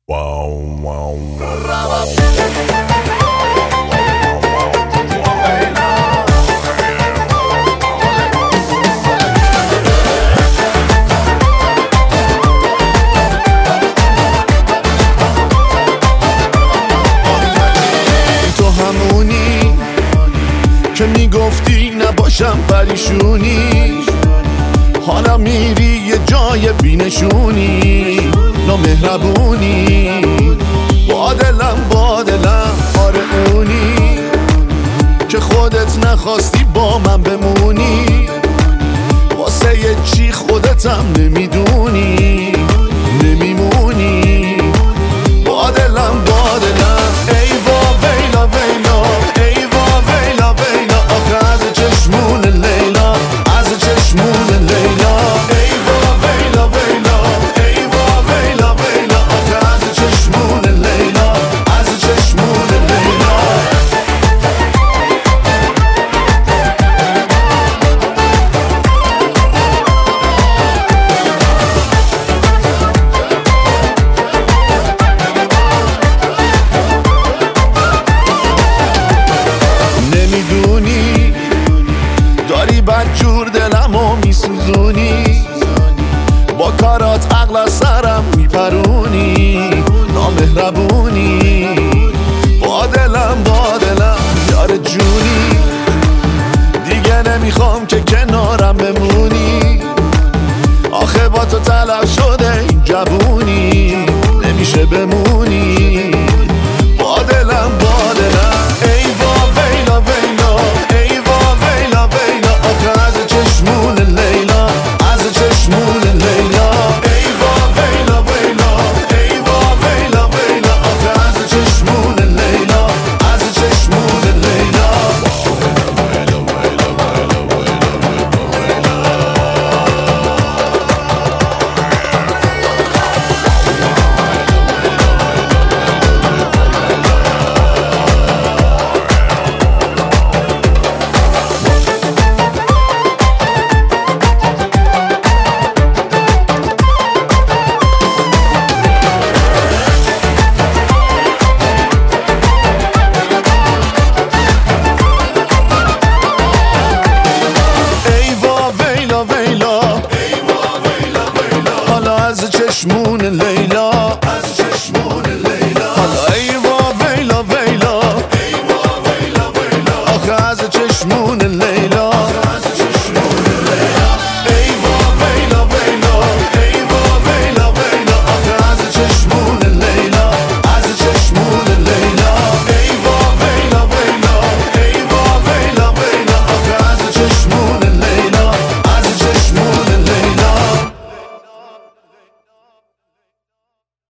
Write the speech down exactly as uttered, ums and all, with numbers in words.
تو همونی که میگفتی نباشم پریشونی، حالا میری یه جای بینشونی، نامهربونی، با دلم با دلم آره اونی که خودت نخواستی با من بمونی، واسه یه چی خودتم نمیدونی نمیمونی، با دلم با دلم ای وا ویلا ویلا ای وا ویلا ویلا، آخه از چشمون لیلا از چشمون لیلا، ای وا ویلا ویلا ای وا ویلا ویلا، آخه از چشمون لیلا از چشمون لیلا. نمیدونی داری بدجور دلمو میسوزونی، با کارات عقل از سرم میپرونی، نامهربونی